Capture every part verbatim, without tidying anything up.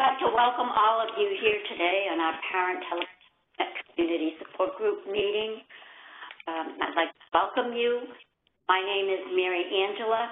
like to welcome all of you here today on our Parent Health Community Support Group meeting. Um, I'd like to welcome you. My name is Mary Angela.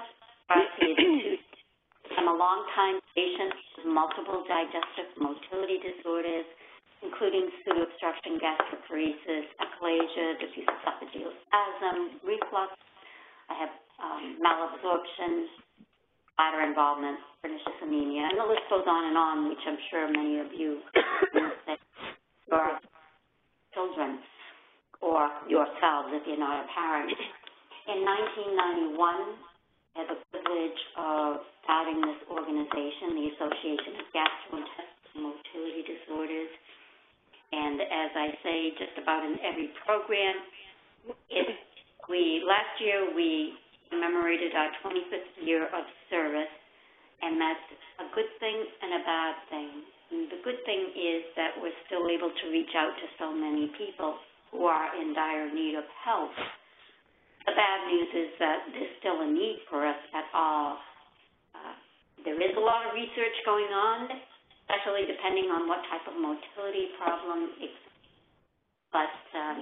I'm a longtime patient with multiple digestive motility disorders, including pseudo-obstruction gastriparesis, achalasia, diffuse esophageal spasm, reflux. I have um, malabsorption, bladder involvement, pernicious anemia, and the list goes on and on, which I'm sure many of you know your children or yourselves if you're not a parent. In nineteen ninety-one, I had the privilege of starting this organization, the Association of Gastrointestinal Motility Disorders. And as I say just about in every program, it, we last year we commemorated our twenty-fifth year of service, and that's a good thing and a bad thing. And the good thing is that we're still able to reach out to so many people who are in dire need of help. The bad news is that there's still a need for us at all. Uh, there is a lot of research going on, especially depending on what type of motility problem exists. But um,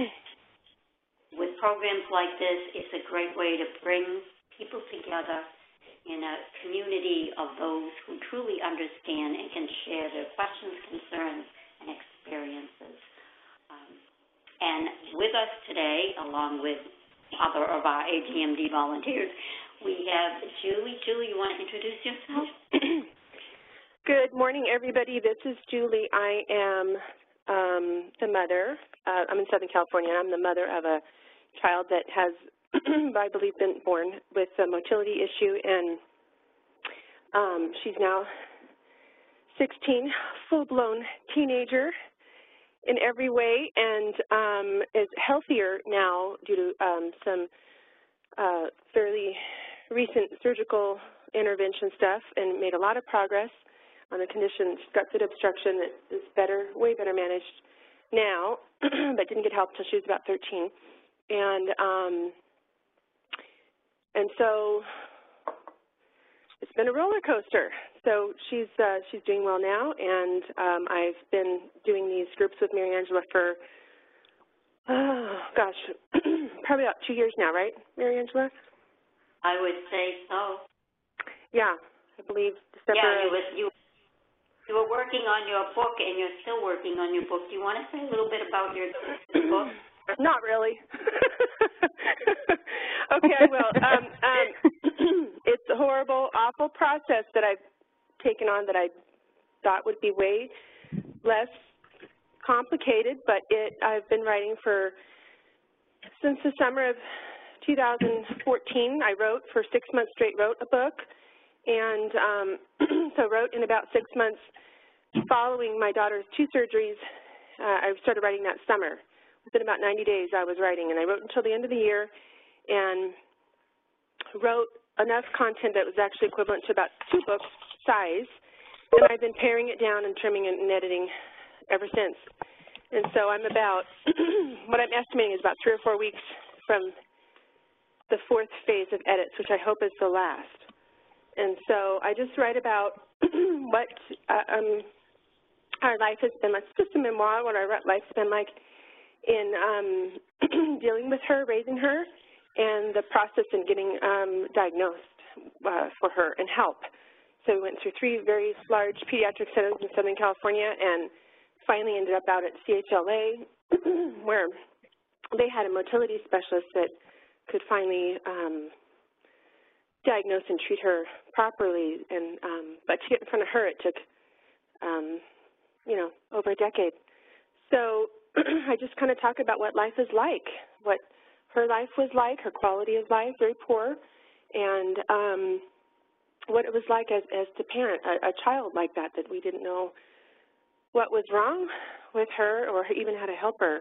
with programs like this, it's a great way to bring people together in a community of those who truly understand and can share their questions, concerns, and experiences. Um, and with us today, along with other of our A G M D volunteers, we have Julie. Julie, you want to introduce yourself? Good morning, everybody. This is Julie. I am um, the mother. Uh, I'm in Southern California. I'm the mother of a child that has, I believe, been born with a motility issue, and um, she's now sixteen, full-blown teenager in every way, and um, is healthier now due to um, some uh, fairly recent surgical intervention stuff, and made a lot of progress on a condition. She's got good obstruction that is better, way better managed now, but didn't get help until she was about thirteen. And um, and so it's been a roller coaster. So she's uh, she's doing well now, and um, I've been doing these groups with Mary Angela for oh gosh, probably about two years now, right, Mary Angela? I would say so. Yeah, I believe December. Yeah, you was you. You were working on your book, and you're still working on your book. Do you want to say a little bit about your book? Not really. Okay, I will. Um, um, it's a horrible, awful process that I've taken on that I thought would be way less complicated, but it I've been writing for since the summer of two thousand fourteen. I wrote for six months straight, wrote a book, and um, so wrote in about six months following my daughter's two surgeries. Uh, I started writing that summer. Within about ninety days, I was writing, and I wrote until the end of the year and wrote enough content that was actually equivalent to about two books size, and I've been paring it down and trimming it and editing ever since. And so I'm about, what I'm estimating is about three or four weeks from the fourth phase of edits, which I hope is the last. And so I just write about what uh, um, our life has been like. It's just a memoir, what our life's been like in um, dealing with her, raising her, and the process in getting um, diagnosed uh, for her and help. So we went through three very large pediatric centers in Southern California and finally ended up out at C H L A where they had a motility specialist that could finally um, diagnose and treat her properly. And um, but to get in front of her, it took, um, you know, over a decade. So I just kind of talk about what life is like, what her life was like, her quality of life, very poor, and um, what it was like as, as to parent a, a child like that, that we didn't know what was wrong with her or even how to help her.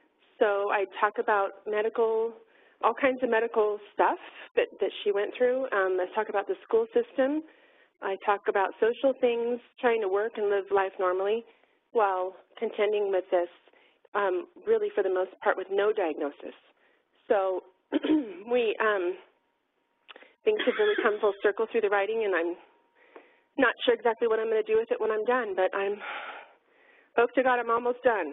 So I talk about medical, all kinds of medical stuff that, that she went through. Um, I talk about the school system. I talk about social things, trying to work and live life normally while contending with this, um, really for the most part with no diagnosis. So we, um, things have really come full circle through the writing, and I'm not sure exactly what I'm going to do with it when I'm done, but I'm, hope to God I'm almost done.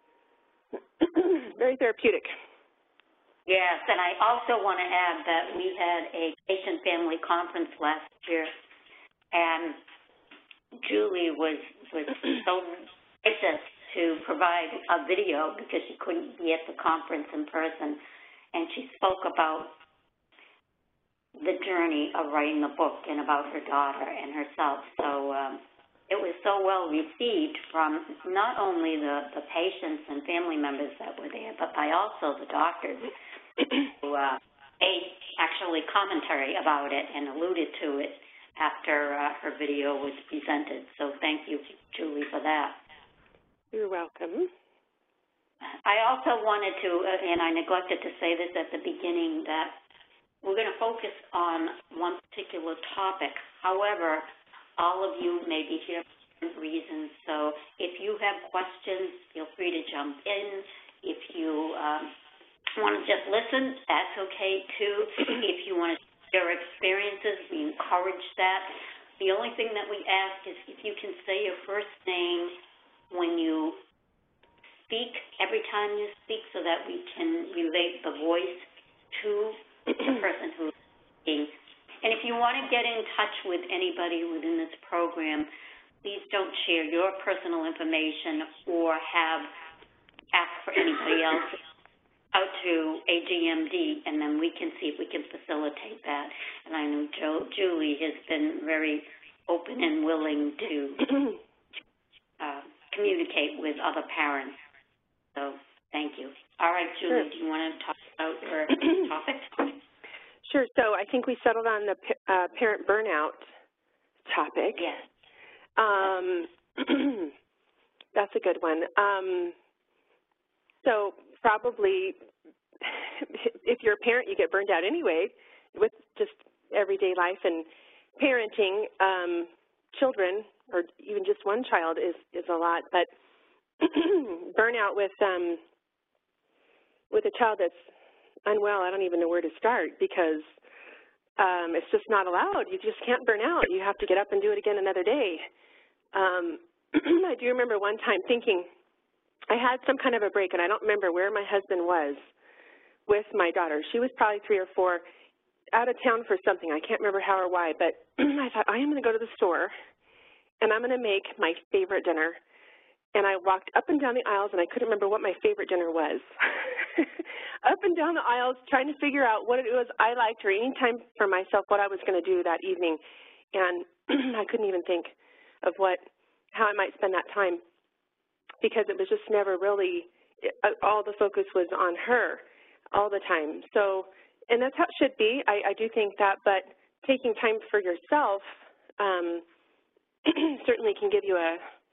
Very therapeutic. Yes, and I also want to add that we had a patient family conference last year, and Julie was, was so gracious to provide a video because she couldn't be at the conference in person, and she spoke about the journey of writing the book and about her daughter and herself. So um, it was so well received from not only the, the patients and family members that were there, but by also the doctors who uh, made actually commentary about it and alluded to it after uh, her video was presented. So thank you, Julie, for that. You're welcome. I also wanted to, uh, and I neglected to say this at the beginning, that we're going to focus on one particular topic. However, all of you may be here for different reasons, so if you have questions, feel free to jump in. If you um, want to just listen, that's okay too. If you want to share experiences, we encourage that. The only thing that we ask is if you can say your first name when you speak, every time you speak, so that we can relate the voice to the person who's speaking. And if you want to get in touch with anybody within this program, please don't share your personal information or have asked for anybody else out to A G M D, and then we can see if we can facilitate that. And I know Jo Julie has been very open and willing to uh, communicate with other parents. So thank you. All right, Julie, sure. Do you want to talk about your topic? Sure. So I think we settled on the uh, parent burnout topic. Yes. Um, that's a good one. Um, so probably if you're a parent, you get burned out anyway with just everyday life and parenting. Um, children, or even just one child, is, is a lot. But burnout with um, with a child that's unwell, I don't even know where to start, because um, it's just not allowed. You just can't burn out. You have to get up and do it again another day. Um, I do remember one time thinking I had some kind of a break, and I don't remember where my husband was with my daughter. She was probably three or four, out of town for something. I can't remember how or why, but I thought, I am going to go to the store, and I'm going to make my favorite dinner. And I walked up and down the aisles, and I couldn't remember what my favorite dinner was. Up and down the aisles, trying to figure out what it was I liked, or any time for myself, what I was going to do that evening. And I couldn't even think of what, how I might spend that time, because it was just never really, it, all the focus was on her all the time. So, and that's how it should be. I, I do think that, but taking time for yourself um, certainly can give you a,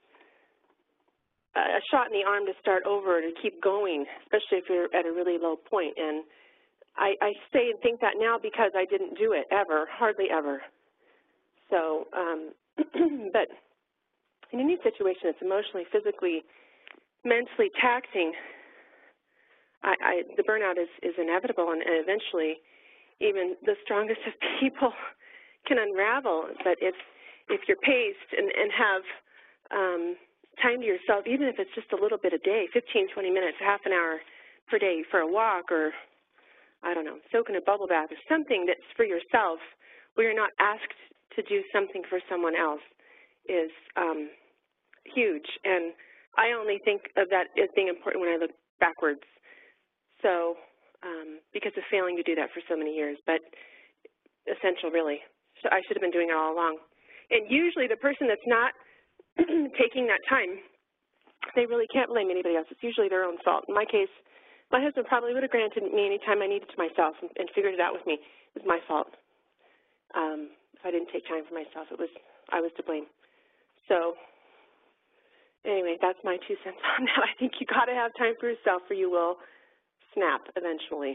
a shot in the arm to start over, to keep going, especially if you're at a really low point. And I, I say and think that now because I didn't do it ever, hardly ever. So, um, but in any situation that's emotionally, physically, mentally taxing, I, I, the burnout is, is inevitable, and, and eventually even the strongest of people can unravel. But if, if you're paced and, and have um, time to yourself, even if it's just a little bit a day, fifteen, twenty minutes, half an hour per day for a walk, or, I don't know, soak in a bubble bath, or something that's for yourself where you're not asked to do something for someone else, is um, huge. And I only think of that as being important when I look backwards. So, um, because of failing to do that for so many years, but essential, really. So I should have been doing it all along. And usually the person that's not taking that time, they really can't blame anybody else. It's usually their own fault. In my case, my husband probably would have granted me any time I needed to myself and, and figured it out with me. It was my fault. Um, if I didn't take time for myself, it was I was to blame. So anyway, that's my two cents on that. I think you got to have time for yourself, or you will snap eventually.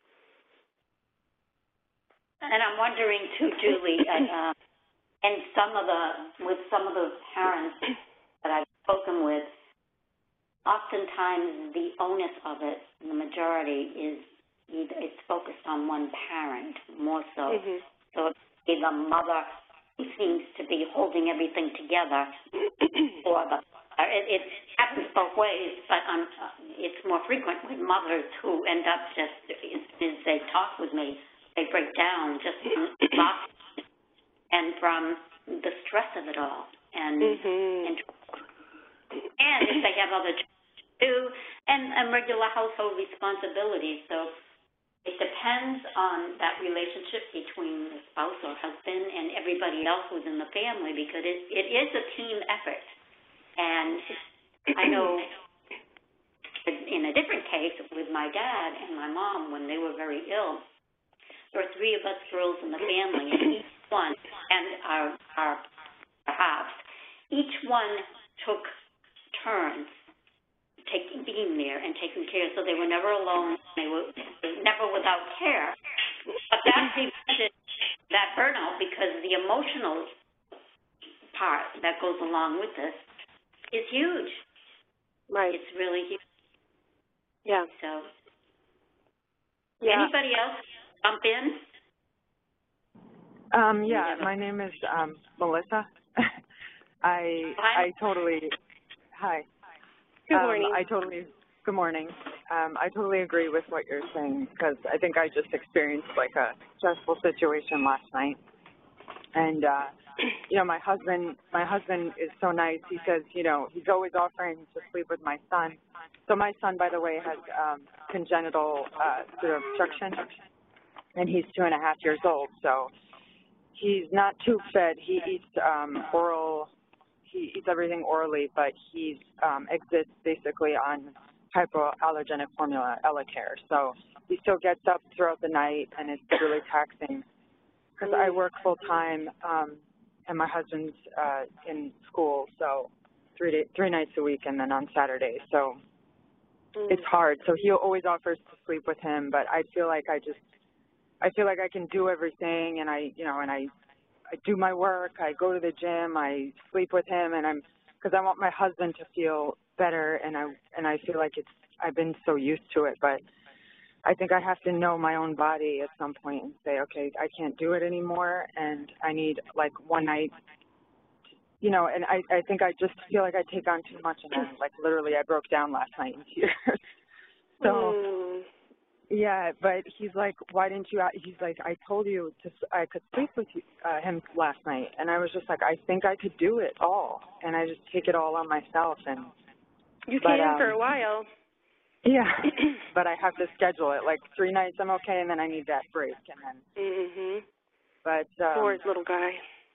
And I'm wondering too, Julie, uh, and some of the with some of those parents that I've spoken with, oftentimes the onus of it, the majority, is either it's focused on one parent more so. Mm-hmm. So it's either mother seems to be holding everything together for the, uh, it, it happens both ways, but um, uh, it's more frequent with mothers who end up just, as soon as they talk with me, they break down just from exhaustion and from the stress of it all. And, mm-hmm. and, and if they have other children too, and, and regular household responsibilities. So it depends on that relationship between the spouse or husband and everybody else within the family, because it, it is a team effort. And I know in a different case with my dad and my mom when they were very ill, there were three of us girls in the family, and each one, and our, our halves, each one took turns taking, being there and taking care, so they were never alone, they were never without care. But that prevented that burnout, because the emotional part that goes along with this is huge. Right. It's really huge. Yeah. So, yeah. Anybody else jump in? Um, yeah, my name is um, Melissa. I Hi. I totally, hi. Good Um, morning. I totally, good morning. Um, I totally agree with what you're saying, because I think I just experienced like a stressful situation last night. And, uh, you know, my husband, my husband is so nice. He says, you know, he's always offering to sleep with my son. So my son, by the way, has um, congenital uh, sort of obstruction, and he's two and a half years old. So he's not tube fed. He eats um, oral. He eats everything orally, but he um, exists basically on hypoallergenic formula, Elecare. So he still gets up throughout the night, and it's really taxing. Because I work full time, um, and my husband's uh, in school, so three day, three nights a week, and then on Saturdays. So mm. it's hard. So he always offers to sleep with him, but I feel like I just, I feel like I can do everything, and I, you know, and I. I do my work, I go to the gym, I sleep with him, and I'm, because I want my husband to feel better, and I, and I feel like it's, I've been so used to it, but I think I have to know my own body at some point and say, okay, I can't do it anymore, and I need like one night, you know, and I, I think I just feel like I take on too much, and then like literally I broke down last night in tears. so. Mm. Yeah, but he's like, why didn't you, he's like, I told you to, I could sleep with you, uh, him last night. And I was just like, I think I could do it all. And I just take it all on myself. And You but, can um, for a while. Yeah, but I have to schedule it. Like three nights I'm okay, and then I need that break. And then, Mm-hmm. but, um, Poor little guy.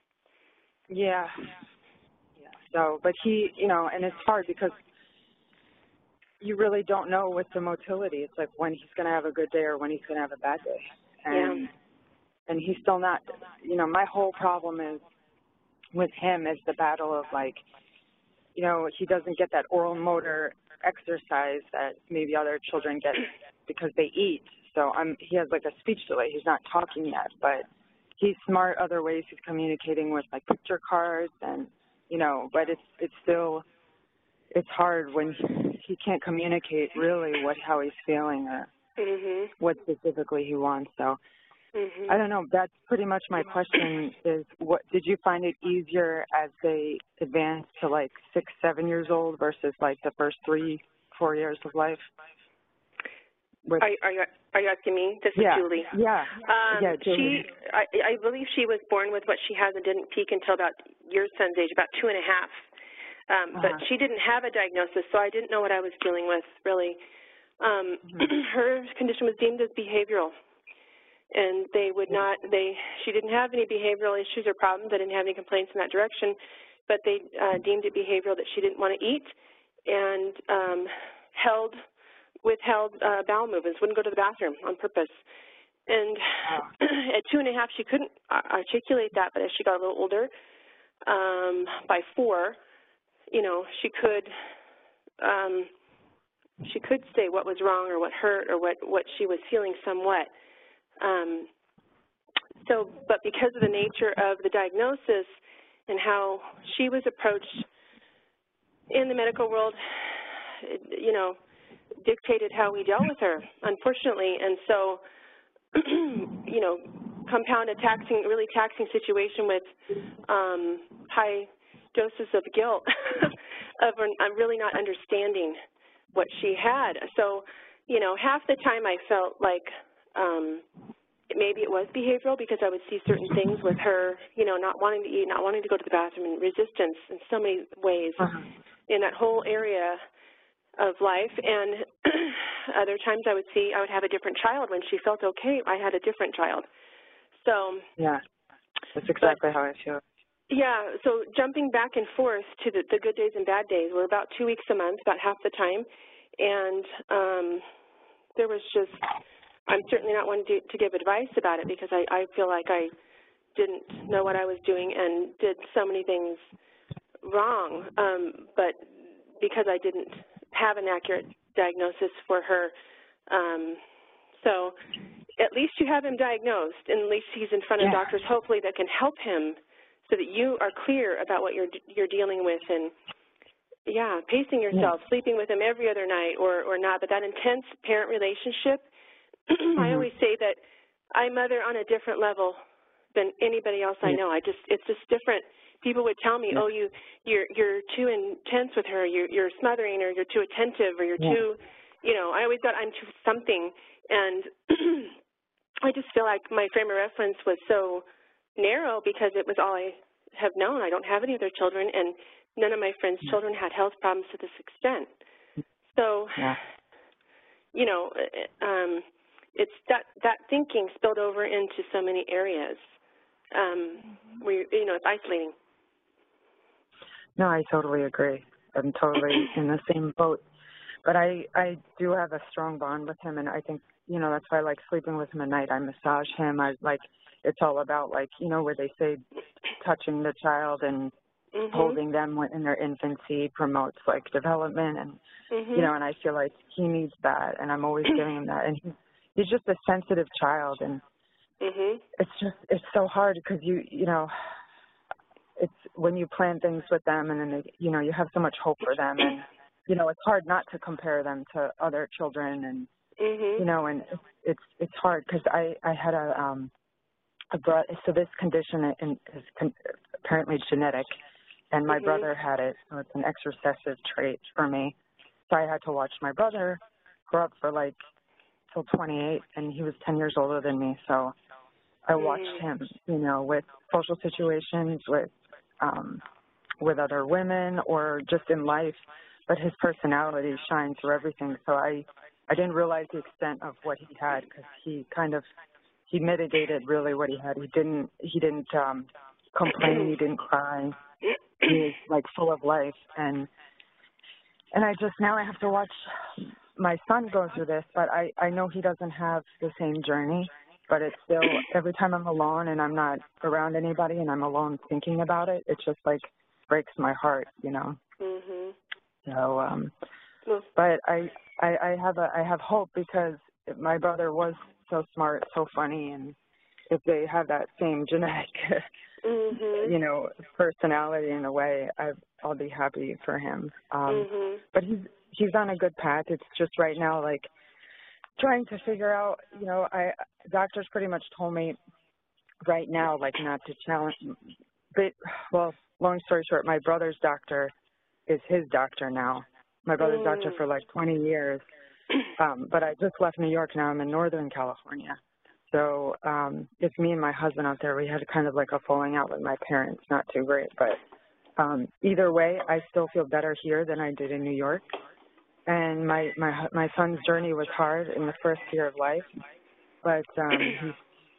Yeah. Yeah. So, but he, you know, and it's hard because you really don't know with the motility. It's like when he's going to have a good day or when he's going to have a bad day. And, yeah. and he's still not, you know, my whole problem is with him is the battle of like, you know, he doesn't get that oral motor exercise that maybe other children get because they eat. So I'm, he has like a speech delay. He's not talking yet, but he's smart other ways. He's communicating with like picture cards and, you know, but it's, it's still, it's hard when he can't communicate really what how he's feeling or mm-hmm. what specifically he wants. So mm-hmm. I don't know. That's pretty much my question is, what did you find it easier as they advance to like six, seven years old versus like the first three, four years of life? With, are, are, you, are you asking me? This yeah, is Julie. Yeah. Um, yeah, Julie. She, I, I believe she was born with what she has and didn't peak until about your son's age, about two and a half. Um, but uh-huh. she didn't have a diagnosis, so I didn't know what I was dealing with, really. Um, mm-hmm. Her condition was deemed as behavioral, and they would not, they, she didn't have any behavioral issues or problems. I didn't have any complaints in that direction, but they uh, deemed it behavioral that she didn't want to eat and um, held, withheld uh, bowel movements, wouldn't go to the bathroom on purpose. And oh. At two and a half, she couldn't articulate that, but as she got a little older, um, by four, you know, she could um, she could say what was wrong or what hurt or what, what she was feeling somewhat. Um, so, but because of the nature of the diagnosis and how she was approached in the medical world, it, you know, dictated how we dealt with her, unfortunately. And so, you know, compound a taxing, really taxing situation with um, high doses of guilt of I'm really not understanding what she had. So, you know, half the time I felt like um, maybe it was behavioral because I would see certain things with her, you know, not wanting to eat, not wanting to go to the bathroom, and resistance in so many ways uh-huh. in that whole area of life. And other times I would see I would have a different child. When she felt okay, I had a different child. So yeah, that's exactly but, how I feel. Yeah, so jumping back and forth to the, the good days and bad days, we're about two weeks a month, about half the time, and um, there was just, I'm certainly not one to, to give advice about it because I, I feel like I didn't know what I was doing and did so many things wrong, um, but because I didn't have an accurate diagnosis for her, um, so at least you have him diagnosed, and at least he's in front of yeah. doctors, hopefully, that can help him so that you are clear about what you're you're dealing with, and yeah, pacing yourself, yeah. sleeping with him every other night or or not. But that intense parent relationship, mm-hmm. I always say that I mother on a different level than anybody else I know. I just it's just different. People would tell me, yeah. oh, you you're you're too intense with her, you're you're smothering, or you're too attentive, or you're yeah. too, you know. I always thought I'm too something, and I just feel like my frame of reference was so narrow because it was all I have known. I don't have any other children, and none of my friends' children had health problems to this extent. So, yeah. you know, um, it's that that thinking spilled over into so many areas. Um, where, you know, it's isolating. No, I totally agree. I'm totally in the same boat. But I, I do have a strong bond with him, and I think, you know, that's why I like sleeping with him at night. I massage him. I like, it's all about, like, you know, where they say touching the child and mm-hmm. holding them in their infancy promotes, like, development. And, mm-hmm. you know, and I feel like he needs that, and I'm always giving him that. And he, he's just a sensitive child, and mm-hmm. it's just, it's so hard because you, you know, it's when you plan things with them and then, they, you know, you have so much hope for them. And, you know, it's hard not to compare them to other children. And, mm-hmm. you know, and it's, it's, it's hard because I, I had a, um, a bro- so this condition is con- apparently genetic, and my mm-hmm. brother had it, so it's an X recessive trait for me. So I had to watch my brother grow up for like till twenty-eight, and he was ten years older than me. So I watched mm-hmm. him, you know, with social situations, with um, with other women, or just in life. But his personality shined through everything. So I, I didn't realize the extent of what he had because he kind of he mitigated really what he had. He didn't he didn't um, complain. He didn't cry. He was like full of life. And and I just now I have to watch my son go through this. But I, I know he doesn't have the same journey. But it's still every time I'm alone and I'm not around anybody and I'm alone thinking about it, it just like breaks my heart, you know. Mm-hmm. So, um, but I, I I have a I have hope because my brother was so smart, so funny, and if they have that same genetic, mm-hmm. you know, personality in a way, I, I'll be happy for him. Um, mm-hmm. But he's he's on a good path. It's just right now, like trying to figure out, you know, I doctors pretty much told me right now, like not to challenge. But well, long story short, my brother's doctor is his doctor now. My brother's mm. doctor for like twenty years. Um, but I just left New York. Now I'm in Northern California. So um, it's me and my husband out there. We had kind of like a falling out with my parents. Not too great. But um, either way, I still feel better here than I did in New York. And my, my, my son's journey was hard in the first year of life. But um, he's,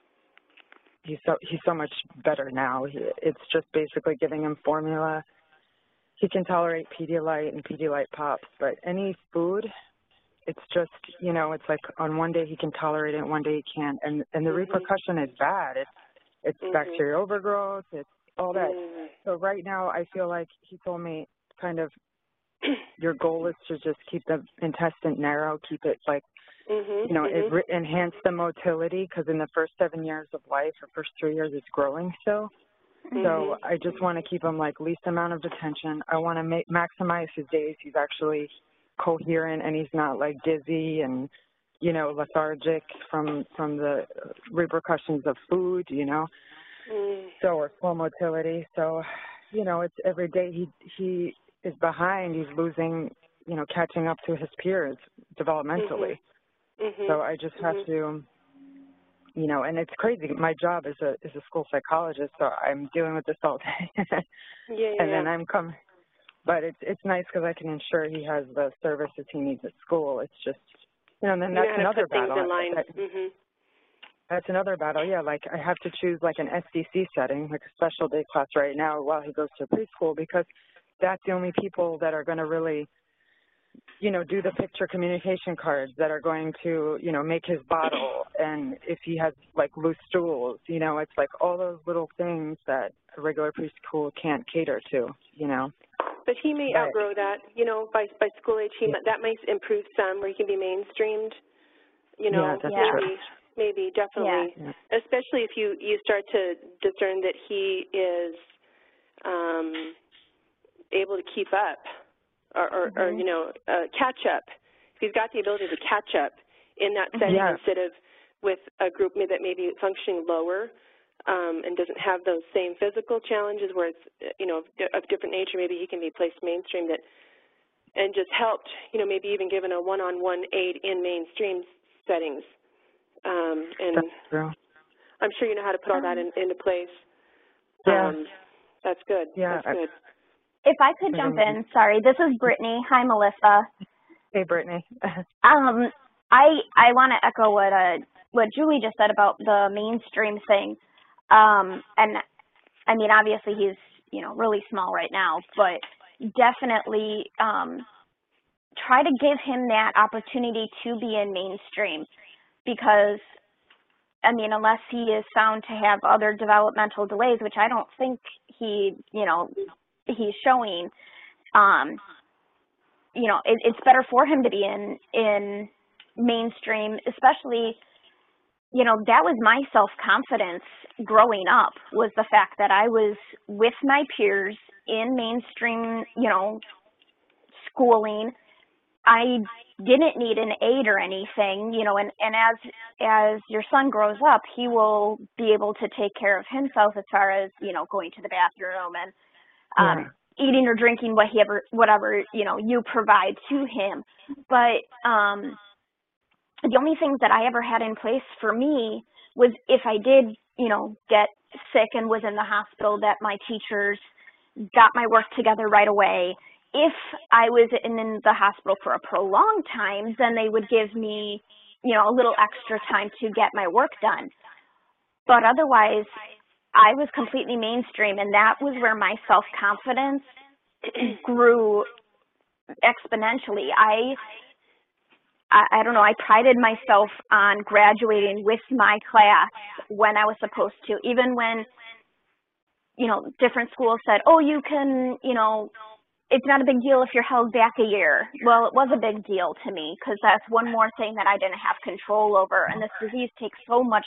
he's, so, he's so much better now. He, it's just basically giving him formula. He can tolerate Pedialyte and Pedialyte Pops, but any food, it's just, you know, it's like on one day he can tolerate it, one day he can't, and and the mm-hmm. repercussion is bad. It's it's mm-hmm. bacterial overgrowth, it's all that. Mm-hmm. So right now I feel like he told me kind of your goal is to just keep the intestine narrow, keep it like, mm-hmm. you know, mm-hmm. it, enhance the motility because in the first seven years of life, or first three years, it's growing still. Mm-hmm. So I just want to keep him like least amount of attention. I want to make, maximize his days. He's actually coherent and he's not like dizzy and you know, lethargic from from the repercussions of food, you know. Mm. So, or slow motility. So, you know, it's every day he he is behind. He's losing, you know, catching up to his peers developmentally. Mm-hmm. So I just have mm-hmm. to, you know, and it's crazy. My job is a is a school psychologist, so I'm dealing with this all day. yeah, yeah, and then yeah. I'm coming. But it's it's nice because I can ensure he has the services he needs at school. It's just, you know, and then you that's know how another to put things battle. in line. That, mm-hmm. That's another battle, yeah. Like I have to choose like an S D C setting, like a special day class right now while he goes to preschool, because that's the only people that are going to really, you know, do the picture communication cards, that are going to, you know, make his bottle. And if he has like loose stools, you know, it's like all those little things that a regular preschool can't cater to, you know. But he may but, outgrow that, you know, by by school age. He yeah. might, that might improve some, where he can be mainstreamed. You know, yeah, that's yeah. true. maybe, maybe, definitely. Yeah. Especially if you you start to discern that he is um, able to keep up, or, or, Mm-hmm. or you know, uh, catch up. If he's got the ability to catch up in that setting, yeah. instead of with a group that may be functioning lower. Um, and doesn't have those same physical challenges, where it's, you know, of different nature. Maybe he can be placed mainstream that, and just helped, you know, maybe even given a one-on-one aid in mainstream settings. Um, and That's true. I'm sure you know how to put all that in, into place. Yeah. Um, that's good. Yeah. That's good. If I could jump in, sorry, this is Brittany. Hi, Melissa. Hey, Brittany. um, I I want to echo what uh what Julie just said about the mainstream thing. Um, and I mean, obviously he's, you know, really small right now, but definitely um, try to give him that opportunity to be in mainstream, because, I mean, unless he is found to have other developmental delays, which I don't think he, you know, he's showing, um, you know, it, it's better for him to be in, in mainstream, especially, you know, that was my self-confidence growing up, was the fact that I was with my peers in mainstream, you know, schooling. I didn't need an aid or anything, you know, and, and as as your son grows up, he will be able to take care of himself as far as, you know, going to the bathroom and um, yeah. eating or drinking whatever, whatever, you know, you provide to him. But um the only things that I ever had in place for me was if I did, you know, get sick and was in the hospital, that my teachers got my work together right away. If I was in, in the hospital for a prolonged time, then they would give me, you know, a little extra time to get my work done. But otherwise, I was completely mainstream, and that was where my self-confidence grew exponentially. I I, I don't know, I prided myself on graduating with my class when I was supposed to, even when, you know, different schools said, oh, you can, you know, it's not a big deal if you're held back a year. Well, it was a big deal to me, because that's one more thing that I didn't have control over. And this disease takes so much,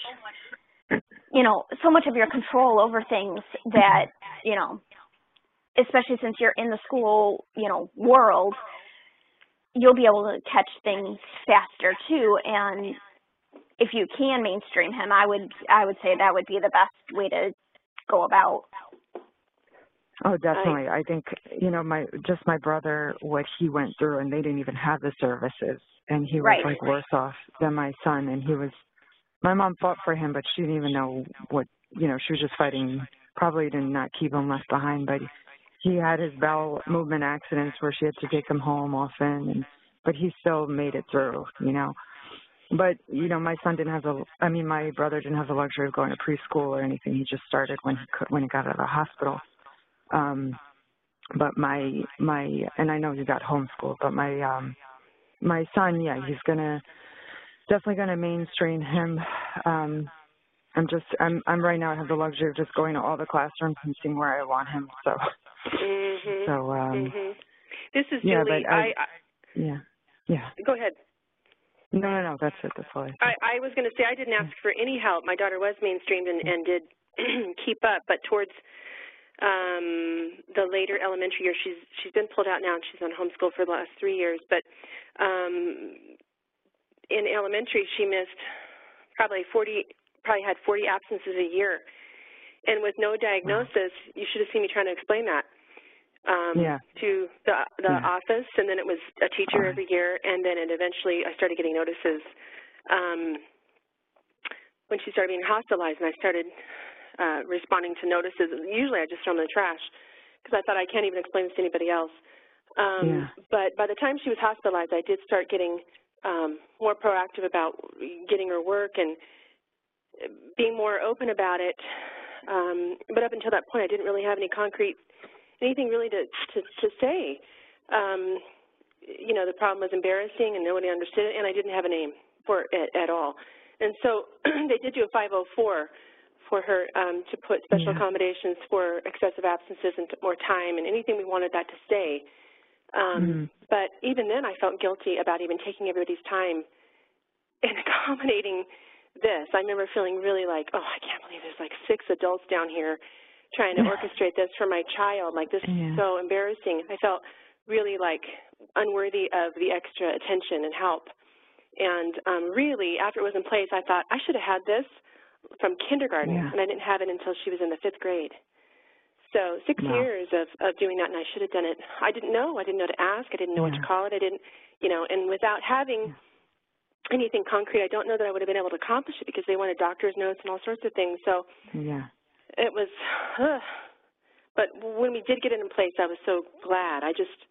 you know, so much of your control over things that, you know, especially since you're in the school, you know, world, you'll be able to catch things faster too. And if you can mainstream him, I would I would say that would be the best way to go about. Oh, definitely. I, I think, you know, my just my brother, what he went through, and they didn't even have the services, and he was right. like worse off than my son. And he was, my mom fought for him, but she didn't even know what, you know, she was just fighting, probably to not keep him left behind. But he had his bowel movement accidents where she had to take him home often, and but he still made it through, you know. But, you know, my son didn't have the, I mean, my brother didn't have the luxury of going to preschool or anything. He just started when he could, when he got out of the hospital. Um, but my, my, and I know you got homeschooled, but my, um, my son, yeah, he's going to, definitely going to mainstream him. Um, I'm just, I'm, I'm right now, I have the luxury of just going to all the classrooms and seeing where I want him. So, mm-hmm. so, um, mm-hmm. This is yeah, Julie. but I, I, I, yeah, yeah. Go ahead. No, no, no, that's it. That's all I I, I was going to say I didn't ask for any help. My daughter was mainstreamed and, and did keep up, but towards um, the later elementary years, she's she's been pulled out now, and she's on homeschool for the last three years. But um, in elementary, she missed probably forty, probably had forty absences a year. And with no diagnosis, wow. You should have seen me trying to explain that um, yeah. to the the yeah. office, and then it was a teacher every year, and then it eventually I started getting notices um, when she started being hospitalized, and I started uh, responding to notices. Usually I just throw them in the trash because I thought I can't even explain this to anybody else. Um, yeah. But by the time she was hospitalized, I did start getting um, more proactive about getting her work and being more open about it. Um, but up until that point, I didn't really have any concrete, anything really to, to, to say. Um, you know, the problem was embarrassing and nobody understood it, and I didn't have a name for it at all. And so they did do a five oh four for her um, to put special yeah. accommodations for excessive absences and more time and anything we wanted that to stay. Um, mm. But even then, I felt guilty about even taking everybody's time and accommodating this. I remember feeling really like, oh, I can't believe there's like six adults down here trying to orchestrate this for my child. Like, this yeah. is so embarrassing. I felt really like unworthy of the extra attention and help. And um, really, after it was in place, I thought I should have had this from kindergarten, yeah. and I didn't have it until she was in the fifth grade. So six wow. years of, of doing that, and I should have done it. I didn't know. I didn't know to ask. I didn't know yeah. what to call it. I didn't, you know, and without having yeah. anything concrete, I don't know that I would have been able to accomplish it because they wanted doctor's notes and all sorts of things. So yeah. it was, uh, but when we did get it in place, I was so glad. I just,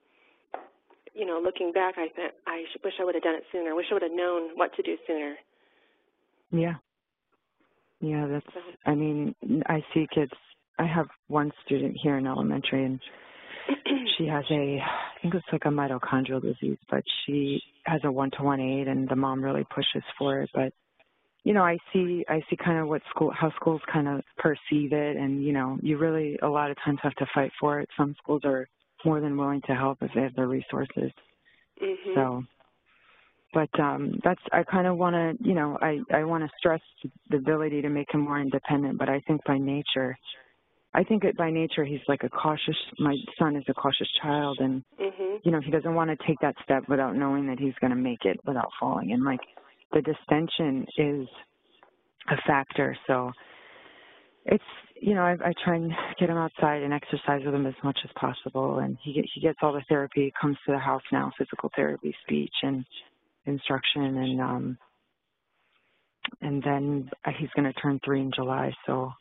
you know, looking back, I thought, I wish I would have done it sooner. I wish I would have known what to do sooner. Yeah. Yeah, that's, I mean, I see kids, I have one student here in elementary, and she has a, I think it's like a mitochondrial disease, but she has a one-to-one aid, and the mom really pushes for it. But, you know, I see, I see kind of what school, how schools kind of perceive it, and, you know, you really a lot of times have to fight for it. Some schools are more than willing to help if they have the resources. Mm-hmm. So, but um, that's, I kind of want to, you know, I, I want to stress the ability to make him more independent, but I think by nature, I think that by nature he's like a cautious, my son is a cautious child, and, mm-hmm. you know, he doesn't want to take that step without knowing that he's going to make it without falling. And, like, the distension is a factor. So it's, you know, I, I try and get him outside and exercise with him as much as possible, and he, get, he gets all the therapy. He comes to the house now, physical therapy, speech, and instruction, and um, and then he's going to turn three in July, so,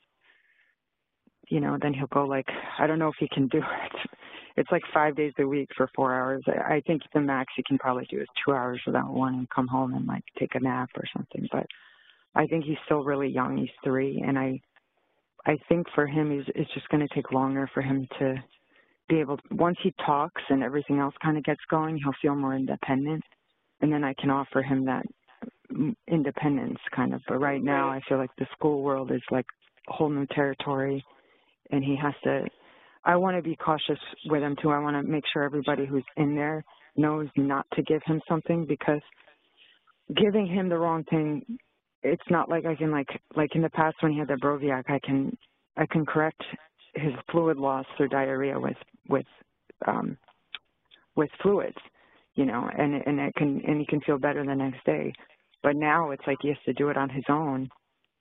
you know, then he'll go, like, I don't know if he can do it. It's like five days a week for four hours. I think the max he can probably do is two hours without one and come home and, like, take a nap or something. But I think he's still really young. He's three, and I I think for him, he's, it's just going to take longer for him to be able to, once he talks and everything else kind of gets going, he'll feel more independent, and then I can offer him that independence kind of. But right now, I feel like the school world is like a whole new territory, and he has to, I want to be cautious with him too. I want to make sure everybody who's in there knows not to give him something, because giving him the wrong thing, it's not like I can, like, like in the past when he had the Broviac, I can, I can correct his fluid loss through diarrhea with, with, um, with fluids, you know, and, and it can, and he can feel better the next day. But now it's like he has to do it on his own.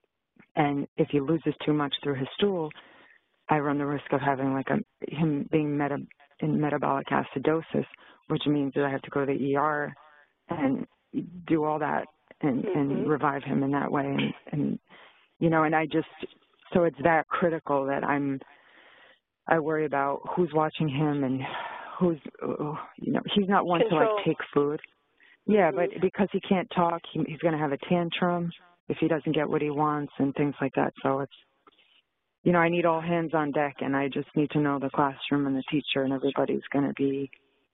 And if he loses too much through his stool, I run the risk of having like a, him being meta, in metabolic acidosis, which means that I have to go to the E R and do all that and, mm-hmm. and revive him in that way. And, and, you know, and I just, so it's that critical that I'm, I worry about who's watching him and who's, you know, he's not one Control. to like take food. Yeah, mm-hmm. but because he can't talk, he, he's going to have a tantrum if he doesn't get what he wants and things like that. So it's, you know, I need all hands on deck, and I just need to know the classroom and the teacher and everybody's going to be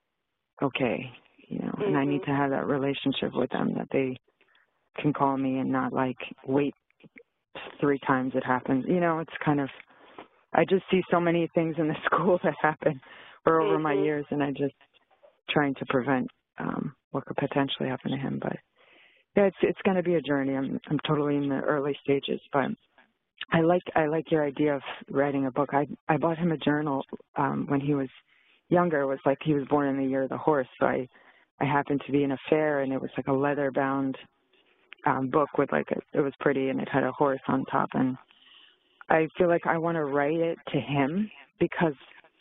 okay, you know, mm-hmm. and I need to have that relationship with them that they can call me and not like wait three times it happens. You know, it's kind of, I just see so many things in the school that happen or over mm-hmm. my years, and I just trying to prevent um, what could potentially happen to him. But yeah, it's it's going to be a journey. I'm I'm totally in the early stages, but I like I like your idea of writing a book. I I bought him a journal um, when he was younger. It was like he was born in the year of the horse, so I I happened to be in a fair, and it was like a leather-bound um, book with like a, it was pretty, and it had a horse on top, and I feel like I want to write it to him because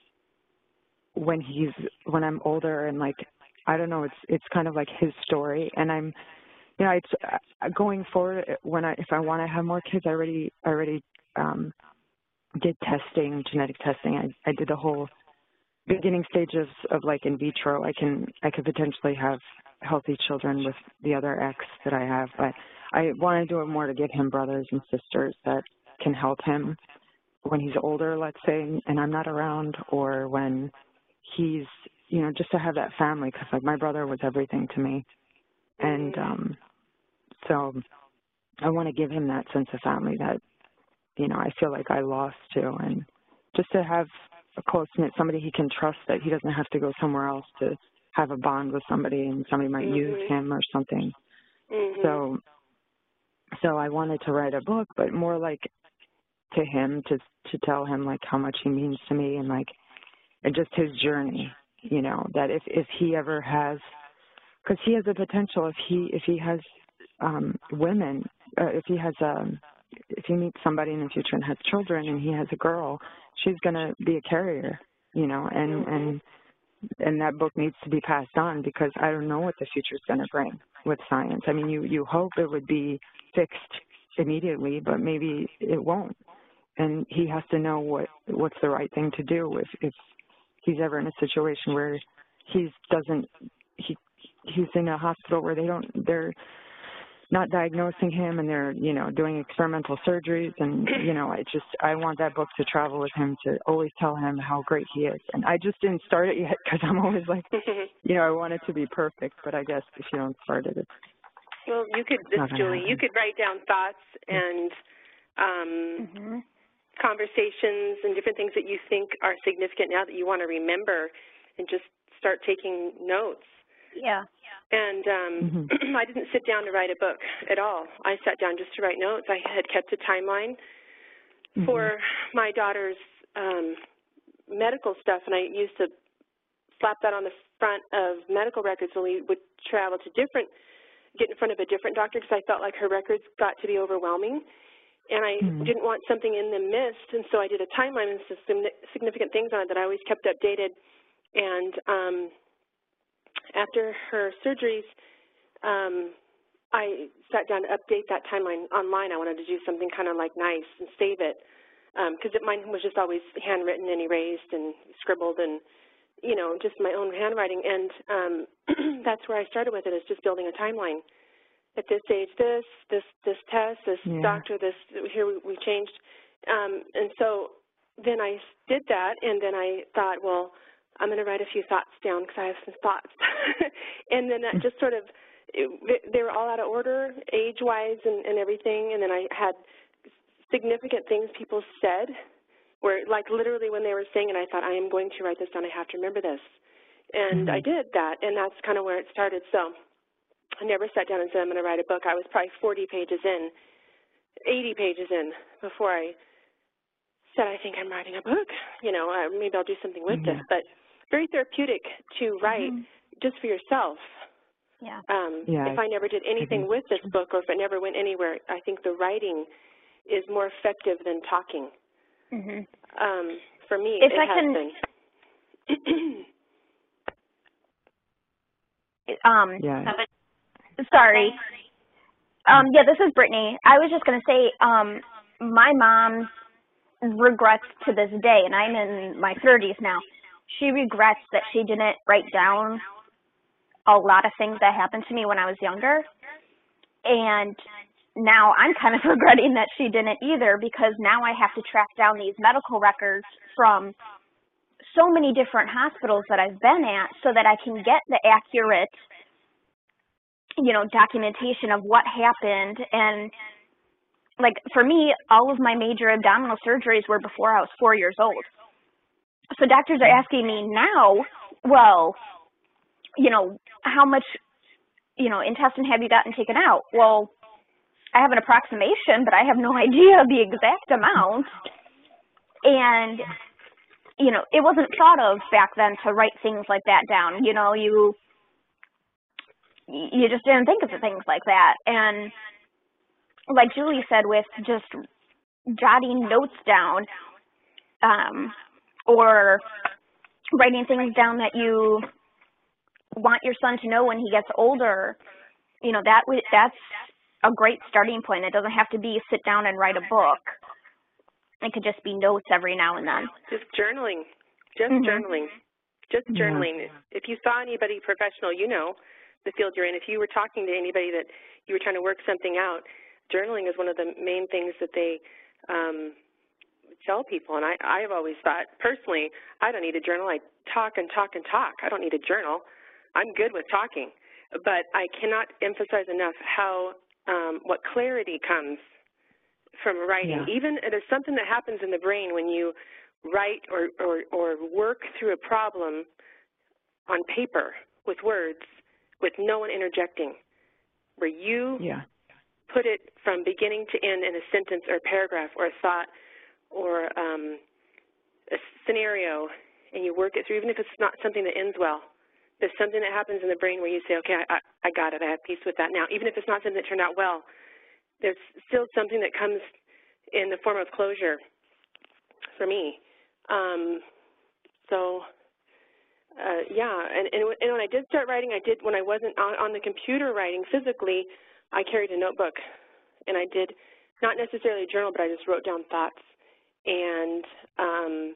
when he's when I'm older and like I don't know, it's it's kind of like his story, and I'm you know it's uh, going forward when I if I want to have more kids, I already I already um, did testing, genetic testing. I I did the whole beginning stages of like in vitro. I can I could potentially have healthy children with the other ex that I have, but I want to do it more to give him brothers and sisters that can help him when he's older, let's say, and I'm not around, or when he's, you know, just to have that family, because like my brother was everything to me, and um, so I want to give him that sense of family that, you know, I feel like I lost too, and just to have a close-knit, somebody he can trust, that he doesn't have to go somewhere else to have a bond with somebody and somebody might mm-hmm. use him or something. Mm-hmm. So so I wanted to write a book, but more like to him, to to tell him like how much he means to me, and like and just his journey, you know, that if, if he ever has, because he has the potential, if he if he has um, women, uh, if he has um, if he meets somebody in the future and has children and he has a girl, she's going to be a carrier, you know, and, and and that book needs to be passed on, because I don't know what the future is going to bring with science. I mean, you, you hope it would be fixed immediately, but maybe it won't. And he has to know what what's the right thing to do if, if he's ever in a situation where he doesn't, he he's in a hospital where they don't, they're not diagnosing him, and they're, you know, doing experimental surgeries, and, you know, I just, I want that book to travel with him, to always tell him how great he is. And I just didn't start it yet, because I'm always like, you know, I want it to be perfect, but I guess if you don't start it, it's well, you could, this Julie, happen. You could write down thoughts and um, mm-hmm. conversations and different things that you think are significant now that you want to remember, and just start taking notes. Yeah. And um, mm-hmm. I didn't sit down to write a book at all. I sat down just to write notes. I had kept a timeline mm-hmm. for my daughter's um, medical stuff, and I used to slap that on the front of medical records when we would travel to different, get in front of a different doctor, because I felt like her records got to be overwhelming, and I mm-hmm. didn't want something in them missed, and so I did a timeline and some significant things on it that I always kept updated. And um, after her surgeries, um, I sat down to update that timeline online. I wanted to do something kind of like nice and save it, because um, mine was just always handwritten and erased and scribbled, and, you know, just my own handwriting. And um, that's where I started with it, is just building a timeline. At this age, this, this, this test, this yeah. doctor, this, here we, we changed. Um, and so then I did that, and then I thought, well, I'm going to write a few thoughts down because I have some thoughts. And then that just sort of, it, they were all out of order, age-wise and, and everything. And then I had significant things people said, where like literally when they were saying it, I thought, I am going to write this down. I have to remember this. And mm-hmm. I did that, and that's kind of where it started. So I never sat down and said I'm going to write a book. I was probably forty pages in, eighty pages in before I said, I think I'm writing a book. You know, uh, maybe I'll do something with mm-hmm. this. But very therapeutic to write mm-hmm. just for yourself. Yeah. Um, yeah. If I never did anything with this book, or if it never went anywhere, I think the writing is more effective than talking. Mm-hmm. Um, for me, if it I has can, been. um, yeah. Sorry. Um, yeah, this is Brittany. I was just going to say, um, my mom regrets to this day, and I'm in my thirties now, she regrets that she didn't write down a lot of things that happened to me when I was younger. And now I'm kind of regretting that she didn't either, because now I have to track down these medical records from so many different hospitals that I've been at so that I can get the accurate, you know, documentation of what happened. And like for me, all of my major abdominal surgeries were before I was four years old. So doctors are asking me now, well, you know, how much, you know, intestine have you gotten taken out? Well, I have an approximation, but I have no idea the exact amount. And, you know, it wasn't thought of back then to write things like that down. You know, you you just didn't think of the things like that. And like Julie said, with just jotting notes down, um, or writing things down that you want your son to know when he gets older, you know, that that's a great starting point. It doesn't have to be sit down and write a book. It could just be notes every now and then. Just journaling. Just mm-hmm. journaling. Just journaling. Yeah. If you saw anybody professional, you know the field you're in. If you were talking to anybody that you were trying to work something out, journaling is one of the main things that they um, tell people. And I, I've always thought, personally, I don't need a journal. I talk and talk and talk. I don't need a journal. I'm good with talking. But I cannot emphasize enough how, um, what clarity comes from writing. Yeah. Even there's something that happens in the brain when you write or, or, or work through a problem on paper with words with no one interjecting, where you yeah. put it from beginning to end in a sentence or a paragraph or a thought or um, a scenario, and you work it through, even if it's not something that ends well. There's something that happens in the brain where you say, okay, I, I got it, I have peace with that now. Even if it's not something that turned out well, there's still something that comes in the form of closure for me. Um, so, uh, yeah, and, and, and when I did start writing, I did, when I wasn't on, on the computer writing physically, I carried a notebook, and I did not necessarily a journal, but I just wrote down thoughts and um,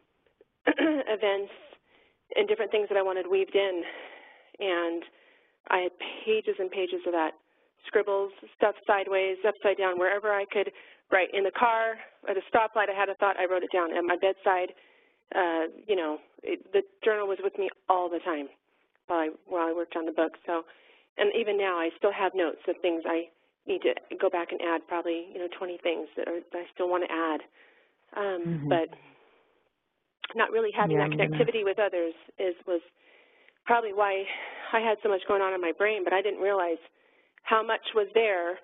events and different things that I wanted weaved in. And I had pages and pages of that, scribbles, stuff sideways, upside down, wherever I could write. In the car, at a stoplight, I had a thought, I wrote it down. At my bedside, uh, you know, it, the journal was with me all the time while I, while I worked on the book. So, and even now, I still have notes of things I need to go back and add, probably, you know, twenty things that, are, that I still want to add. Um, mm-hmm. But not really having yeah, that connectivity gonna... with others is was probably why I had so much going on in my brain, but I didn't realize how much was there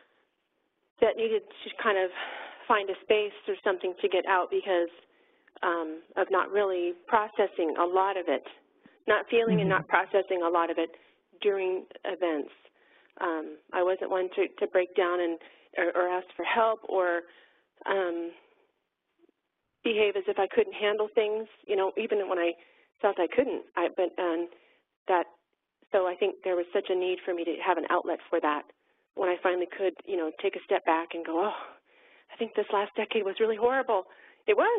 that needed to kind of find a space or something to get out because um, of not really processing a lot of it, not feeling mm-hmm. and not processing a lot of it during events. Um, I wasn't one to, to break down and or, or ask for help or um, behave as if I couldn't handle things, you know, even when I felt I couldn't. I, but um, that, so I think there was such a need for me to have an outlet for that when I finally could, you know, take a step back and go, oh, I think this last decade was really horrible. It was.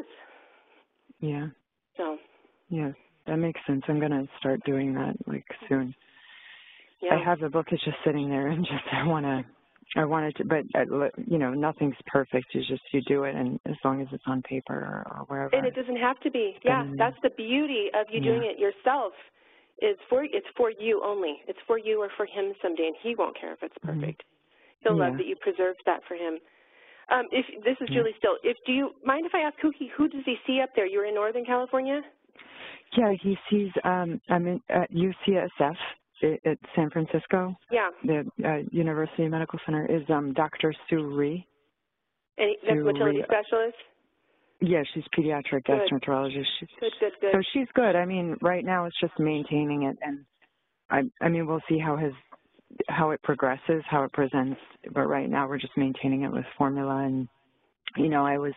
Yeah. So. Yeah, that makes sense. I'm going to start doing that, like, soon. Yeah. I have the book. It's just sitting there and just, I want to, I wanted to, but, uh, you know, nothing's perfect. You just, you do it, and as long as it's on paper or, or wherever. And it doesn't have to be. Yeah, then, that's the beauty of you yeah. doing it yourself. Is for it's for you only. It's for you or for him someday, and he won't care if it's perfect. Mm-hmm. He'll yeah. love that you preserved that for him. Um, if this is yeah. Julie Still. If do you mind if I ask who he who does he see up there? You're in Northern California. Yeah, he sees. Um, I'm in at U C S F at San Francisco. Yeah. The uh, University Medical Center is um, Doctor Sue Rhee. And he, that's motility specialist. Yeah, she's pediatric good. gastroenterologist. She's, good, good, good. So she's good. I mean, right now it's just maintaining it, and I, I mean, we'll see how his, how it progresses, how it presents. But right now we're just maintaining it with formula, and you know, I was,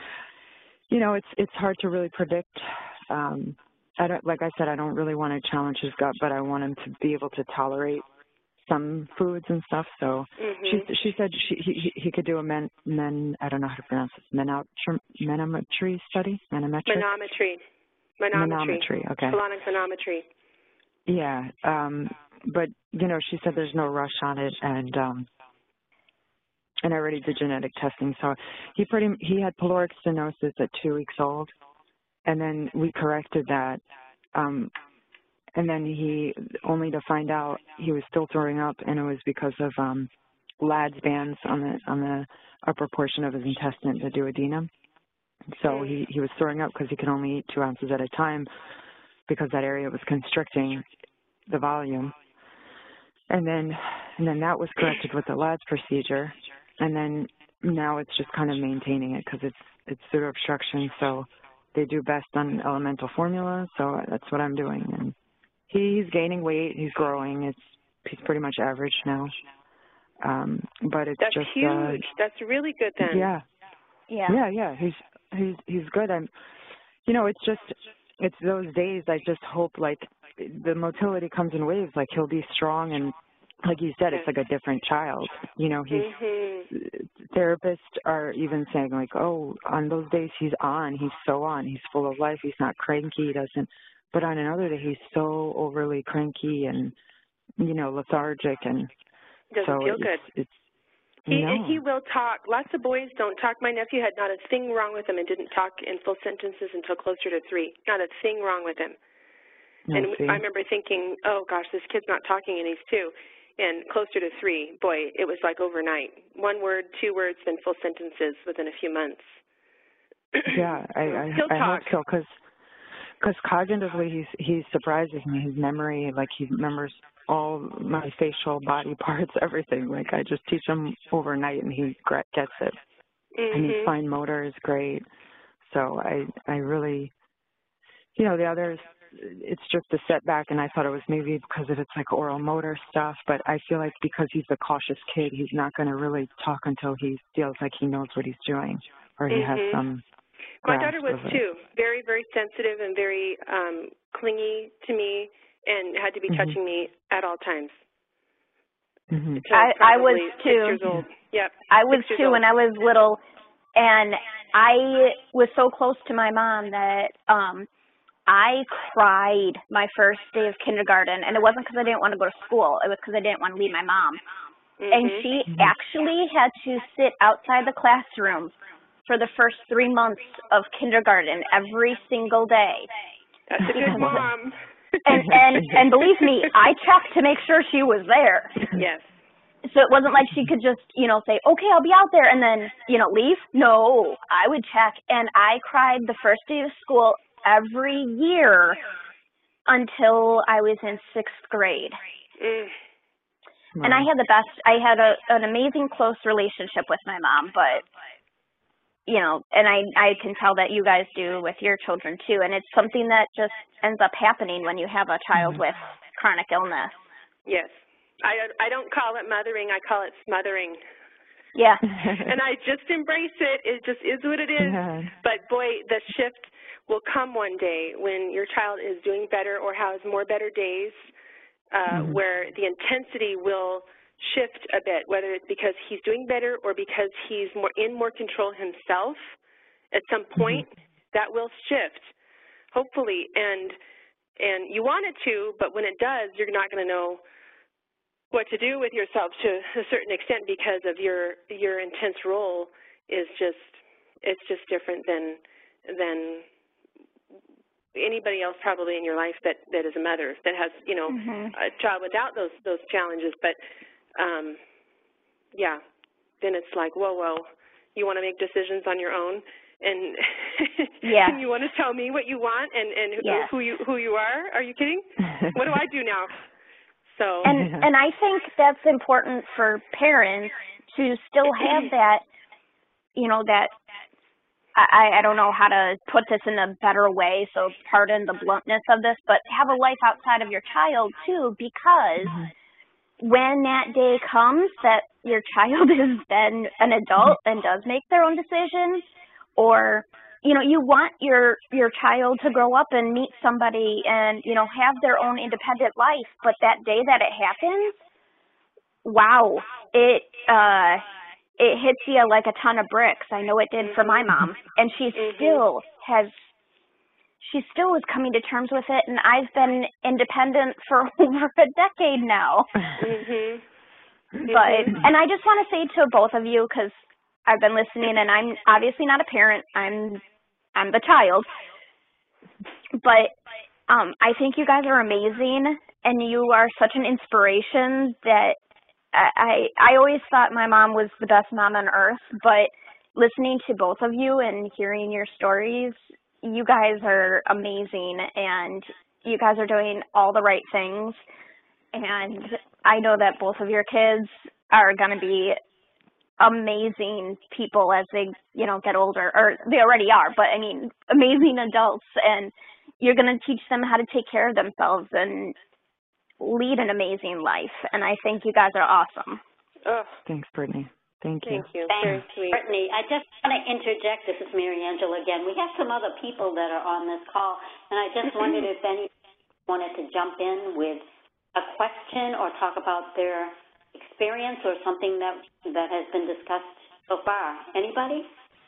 you know, it's it's hard to really predict. Um, I don't, like I said, I don't really want to challenge his gut, but I want him to be able to tolerate some foods and stuff. So mm-hmm. she she said she he he could do a men men I don't know how to pronounce this menometry menometry study menometric manometry manometry manometry okay colonic manometry. Yeah, um, but you know, she said there's no rush on it, and um, and I already did genetic testing. So he pretty he had pyloric stenosis at two weeks old, and then we corrected that. Um, And then he, only to find out he was still throwing up, and it was because of um, L A D S bands on the on the upper portion of his intestine, the duodenum. So he, he was throwing up because he could only eat two ounces at a time because that area was constricting the volume. And then and then that was corrected with the L A D S procedure. And then now it's just kind of maintaining it because it's it's pseudo-obstruction. So they do best on elemental formula. So that's what I'm doing. And he's gaining weight. He's growing. It's he's pretty much average now. Um, but it's That's just huge. Uh, That's really good then. Yeah. Yeah. Yeah, yeah. He's he's he's good. I'm you know, it's just it's those days I just hope like the motility comes in waves, like he'll be strong and like you said, it's like a different child. You know, he's mm-hmm. therapists are even saying like, oh, on those days he's on, he's so on, he's full of life, he's not cranky, he doesn't but on another day he's so overly cranky and, you know, lethargic and doesn't so feel it's, good. It's, He no. he will talk. Lots of boys don't talk. My nephew had not a thing wrong with him and didn't talk in full sentences until closer to three. Not a thing wrong with him. No, and see. I remember thinking, oh gosh, this kid's not talking and he's two. And closer to three, boy, it was like overnight. One word, two words, then full sentences within a few months. Yeah, I I, He'll I talk. hope so because because cognitively he's he surprises me. His memory, like he remembers all my facial body parts, everything. Like I just teach him overnight and he gets it. Mm-hmm. And his fine motor is great. So I I really, you know, the others, it's just a setback. And I thought it was maybe because of it's like oral motor stuff. But I feel like because he's a cautious kid, he's not going to really talk until he feels like he knows what he's doing or he mm-hmm. has some. My daughter was of it. too, very, very sensitive and very um, clingy to me, and had to be mm-hmm. touching me at all times. Mm-hmm. I, I was six too. Years old. Yep. I was six years too old. when I was little, and I was so close to my mom that um, I cried my first day of kindergarten, and it wasn't because I didn't want to go to school. It was because I didn't want to leave my mom. Mm-hmm. And she mm-hmm. actually had to sit outside the classroom for the first three months of kindergarten every single day. That's a good mom. and and and believe me, I checked to make sure she was there. Yes. So it wasn't like she could just, you know, say, okay, I'll be out there and then, you know, leave. No, I would check. And I cried the first day of school every year until I was in sixth grade. Mm. Wow. And I had the best, I had a, an amazing close relationship with my mom, but, you know, and I, I can tell that you guys do with your children too. And it's something that just ends up happening when you have a child mm-hmm. with chronic illness. Yes. I, I don't call it mothering, I call it smothering. Yeah. And I just embrace it. It just is what it is. Yeah. But, boy, the shift will come one day when your child is doing better or has more better days uh, mm-hmm. where the intensity will shift a bit, whether it's because he's doing better or because he's more in more control himself. At some point, mm-hmm. that will shift, hopefully. And, and you want it to, but when it does, you're not going to know what to do with yourself to a certain extent because of your your intense role is just it's just different than than anybody else probably in your life that that is a mother that has you know mm-hmm. a child without those those challenges. But um, yeah, then it's like whoa whoa, you want to make decisions on your own and yeah. and you want to tell me what you want and and yes. who you who you are? Are you kidding? What do I do now? So. And and I think that's important for parents to still have that, you know, that, I, I don't know how to put this in a better way, so pardon the bluntness of this, but have a life outside of your child too, because mm-hmm. when that day comes that your child is then an adult and does make their own decisions, or you know, you want your your child to grow up and meet somebody and, you know, have their own independent life, but that day that it happens, wow, it uh it hits you like a ton of bricks. I know it did for my mom, and she mm-hmm. still has she still is coming to terms with it, and I've been independent for over a decade now. Mm-hmm. But and I just want to say to both of you, because I've been listening, and I'm obviously not a parent. I'm I'm the child. But um, I think you guys are amazing, and you are such an inspiration that I, I I always thought my mom was the best mom on earth. But listening to both of you and hearing your stories, you guys are amazing, and you guys are doing all the right things. And I know that both of your kids are going to be amazing people as they, you know, get older, or they already are, but I mean, amazing adults, and you're going to teach them how to take care of themselves, and lead an amazing life, and I think you guys are awesome. Oh. Thanks, Brittany. Thank you. Thank you. Thanks, Very sweet. Brittany. I just want to interject. This is Mary Angela again. We have some other people that are on this call, and I just wondered if anyone wanted to jump in with a question or talk about their experience or something that that has been discussed so far. Anybody?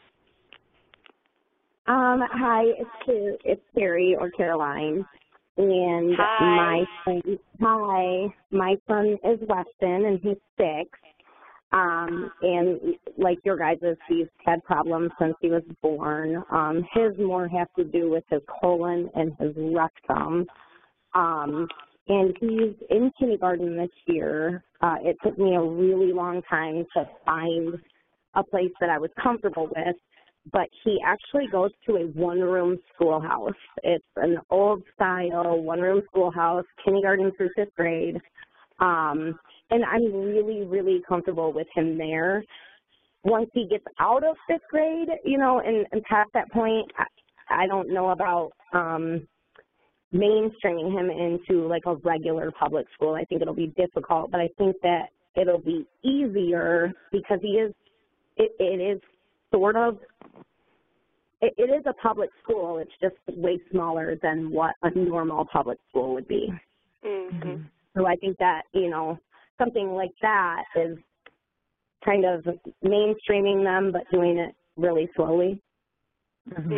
Um, hi, it's Car- it's Carrie or Caroline, and Hi. my son, hi, my son is Weston, and he's six. Um, and like your guys', he's had problems since he was born. Um, his more has to do with his colon and his rectum. Um, and he's in kindergarten this year. Uh, it took me a really long time to find a place that I was comfortable with, but he actually goes to a one-room schoolhouse. It's an old-style one-room schoolhouse, kindergarten through fifth grade. Um, and I'm really, really comfortable with him there. Once he gets out of fifth grade, you know, and, and past that point, I, I don't know about um, mainstreaming him into like a regular public school. I think it'll be difficult, but I think that it'll be easier because he is, it, it is sort of, it, it is a public school. It's just way smaller than what a normal public school would be. Mm-hmm. So I think that, you know, something like that is kind of mainstreaming them, but doing it really slowly. Mm-hmm.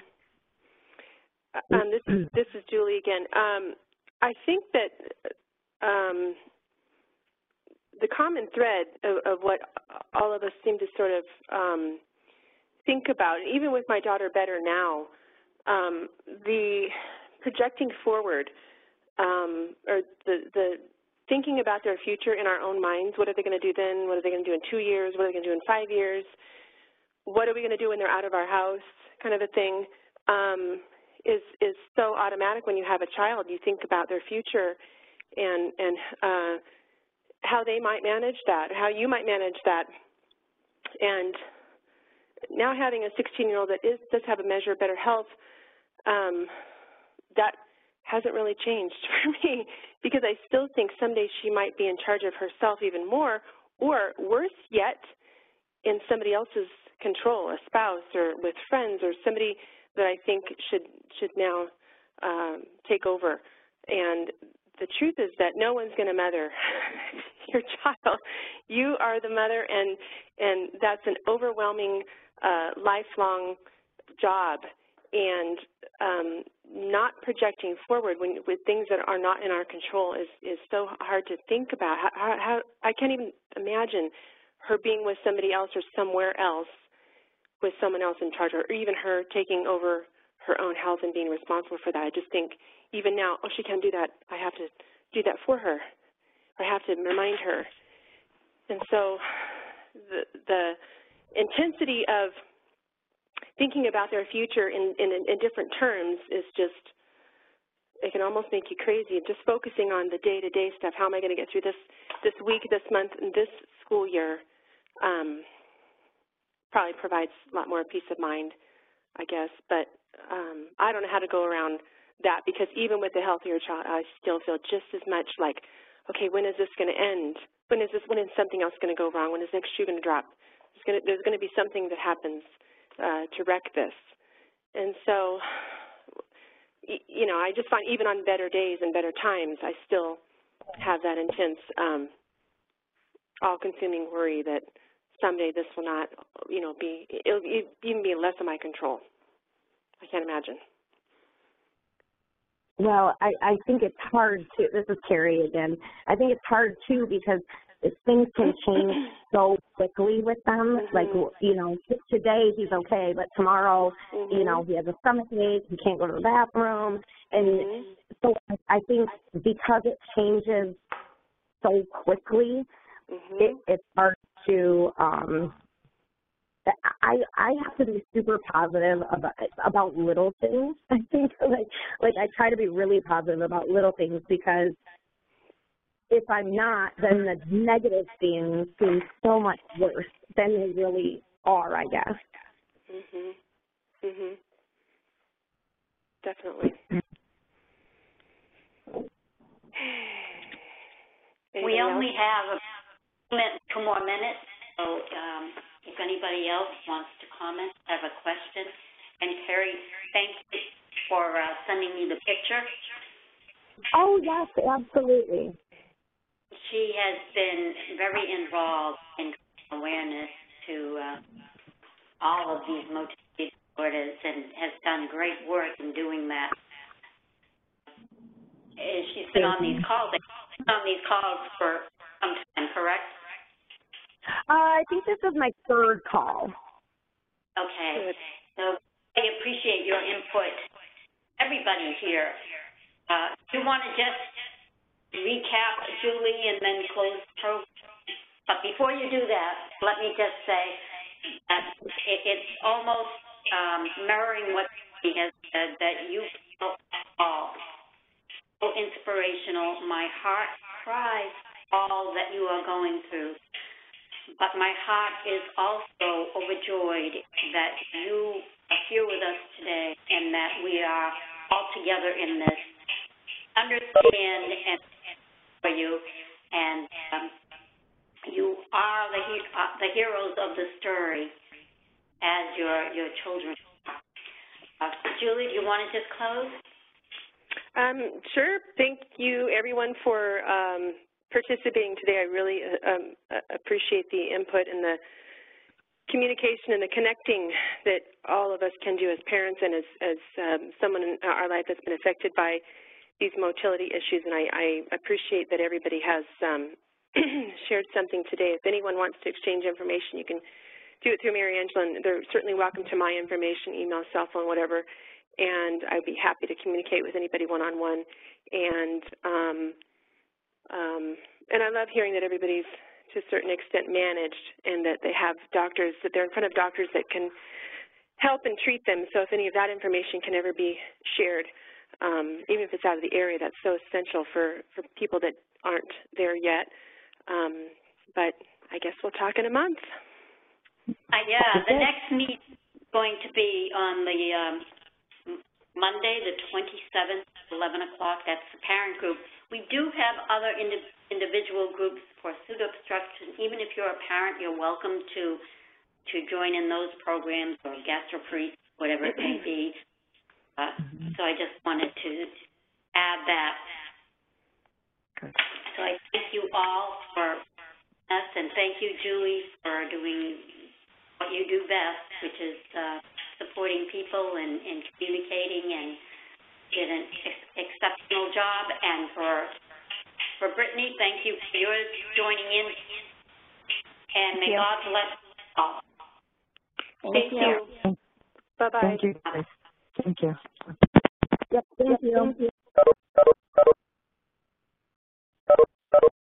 Um, this is this is Julie again. Um, I think that um, the common thread of, of what all of us seem to sort of um, think about, even with my daughter better now, um, the projecting forward, um, or the the thinking about their future in our own minds. What are they going to do then? What are they going to do in two years? What are they going to do in five years? What are we going to do when they're out of our house? Kind of a thing. Um, is is so automatic when you have a child. You think about their future and and uh, how they might manage that, how you might manage that. And now having a sixteen-year-old that is does have a measure of better health, um, that hasn't really changed for me, because I still think someday she might be in charge of herself even more, or worse yet, in somebody else's control, a spouse or with friends or somebody that I think should should now um, take over. And the truth is that no one's going to mother your child. You are the mother, and and that's an overwhelming, uh, lifelong job. And um, not projecting forward when, with things that are not in our control is, is so hard to think about. How, how, how I can't even imagine her being with somebody else or somewhere else with someone else in charge, or even her taking over her own health and being responsible for that. I just think even now, oh, she can't do that. I have to do that for her. I have to remind her. And so the, the intensity of thinking about their future in, in, in different terms is just, it can almost make you crazy. Just focusing on the day-to-day stuff, how am I going to get through this, this week, this month, and this school year, um, probably provides a lot more peace of mind, I guess. But um, I don't know how to go around that, because even with the healthier child, I still feel just as much like, okay, when is this going to end? When is this? When is something else going to go wrong? When is next shoe going to drop? There's going to, there's going to be something that happens uh, to wreck this. And so, you know, I just find even on better days and better times, I still have that intense, um, all-consuming worry that someday this will not, you know, be, it'll even be less of my control. I can't imagine. Well, I, I think it's hard to, this is Carrie again, I think it's hard too because things can change so quickly with them. Mm-hmm. Like, you know, today he's okay, but tomorrow, mm-hmm. you know, he has a stomach ache, he can't go to the bathroom. And mm-hmm. so I think because it changes so quickly, mm-hmm. it, it's hard to, um, I I have to be super positive about about little things. I think like like I try to be really positive about little things, because if I'm not, then the negative things seem so much worse than they really are, I guess. Mhm. Mhm. Definitely. we Anybody only else? have a minute, two more minutes, so um, if anybody else wants to comment, have a question. And Carrie, thank you for uh, sending me the picture. Oh, yes, absolutely. She has been very involved in awareness to uh, all of these motility disorders and has done great work in doing that. She's been on these calls, on these calls for some time, correct? Uh, I think this is my third call. Okay. So I appreciate your input. Everybody here. Uh, do you want to just recap, Julie, and then close the program? But before you do that, let me just say that it, it's almost um, mirroring what he has said, that you feel all so inspirational. My heart cries all that you are going through. But my heart is also overjoyed that you are here with us today and that we are all together in this. Understand and for you, and um, you are the uh, the heroes of the story as your your children. Uh, Julie, do you want to just close? Um, sure. Thank you, everyone, for um, participating today. I really uh, um, appreciate the input and the communication and the connecting that all of us can do as parents and as, as um, someone in our life that's been affected by these motility issues. And I, I appreciate that everybody has um, shared something today. If anyone wants to exchange information, you can do it through Mary Angela, and they're certainly welcome to my information, email, cell phone, whatever. And I'd be happy to communicate with anybody one-on-one. And um, um, and I love hearing that everybody's to a certain extent managed and that they have doctors, that they're in front of doctors that can help and treat them. So if any of that information can ever be shared, um, even if it's out of the area, that's so essential for, for people that aren't there yet. Um, but I guess we'll talk in a month. Uh, yeah, the next meeting is going to be on the um, Monday, the twenty-seventh, eleven o'clock. That's the parent group. We do have other indi individual groups for pseudo-obstruction. Even if you're a parent, you're welcome to to join in those programs, or gastroparesis, whatever it may be. Uh, so I just wanted to add that. Okay. So I thank you all for us, and thank you, Julie, for doing what you do best, which is uh, supporting people and, and communicating, and did an ex exceptional job. And for for Brittany, thank you for your joining in, and may God bless all. Thank, thank you. you. Bye-bye. Thank you. Thank you. Yep, thank you. Thank you.